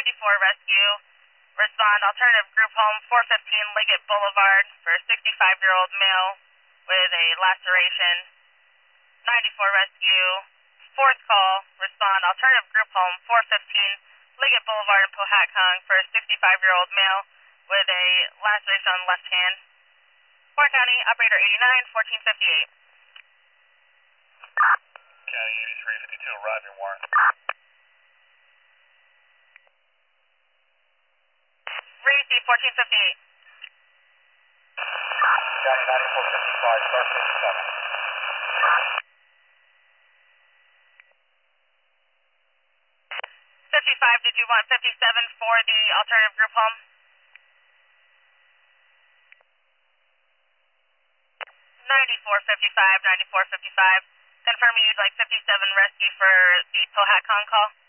94 rescue. Respond alternative group home 415 Liggett Boulevard for a 65-year-old male with a laceration. 94 rescue. Fourth call. Respond alternative group home 415 Liggett Boulevard in Pohatcong for a 65-year-old male with a laceration on the left hand. Warren County, operator 89, 1458. County 8352, Roger, Warren. Receive 1458. County 9455, start 57. 55, did you want 57 for the alternative group home? 9455, 9455. Confirming you'd like 57 rescue for the Pohatcong call?